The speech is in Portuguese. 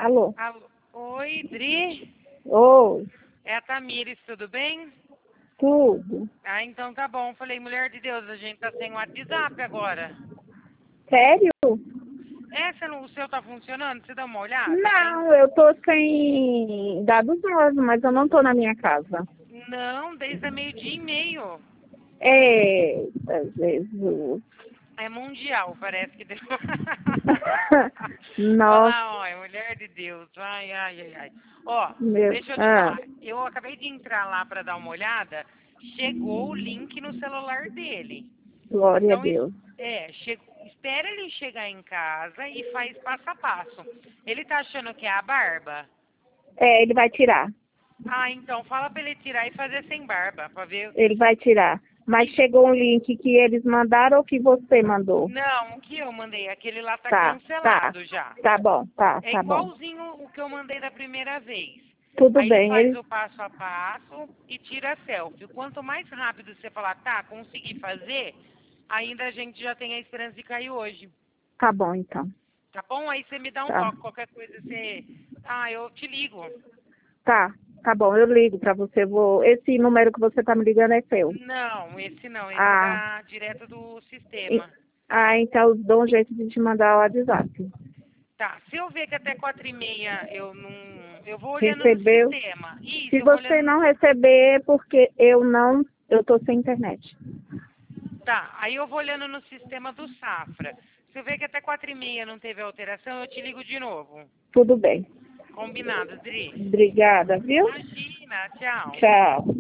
Alô? Alô. Oi, Dri. Oi, É a Tamires, tudo bem? tudo. Ah, então tá bom. Falei, mulher de Deus, a gente tá sem WhatsApp agora. Sério? O seu tá funcionando? Você dá uma olhada? Não, eu tô sem dados novos, mas eu não tô na minha casa. Não, desde a meio-dia e meio. Eita, Jesus. É mundial, parece que deu. Olha Nossa, lá, ó, é mulher de Deus. Ai, ai, ai, ai. Ó, meu. deixa eu te falar. Eu acabei de entrar lá pra dar uma olhada. Chegou o link no celular dele. Glória a Então, Deus. espera ele chegar em casa e faz passo a passo. Ele tá achando que é a barba? Ele vai tirar. Ah, então fala pra ele tirar e fazer sem barba, pra ver. Ele vai tirar. Mas chegou um link que eles mandaram ou que você mandou? Não, o que eu mandei, aquele lá tá Tá, tá. cancelado já. Tá bom, É tá bom. igualzinho o que eu mandei da primeira vez. Tudo Aí bem, faz ele... o passo a passo e tira a selfie. Quanto mais rápido você falar, tá, consegui fazer, ainda a gente já tem a esperança de cair hoje. Tá bom, então. Tá bom? Aí você me dá um Tá. toque, qualquer coisa você... Ah, eu te ligo. Tá bom, eu ligo pra você. Esse número que você tá me ligando é seu. Não, esse não. Esse é Ah, direto do e- sistema. então eu dou um jeito de te mandar o WhatsApp. Tá, se eu ver que até 4h30 eu não... Eu vou olhando no Recebeu? sistema. Isso, Se eu vou você olhando no... não receber, é porque eu tô sem internet. Tá, aí eu vou olhando no sistema do Safra. Se eu ver que até 4h30 não teve alteração, eu te ligo de novo. Tudo bem. Combinado, Dri? Obrigada, viu? Imagina, tchau. Tchau.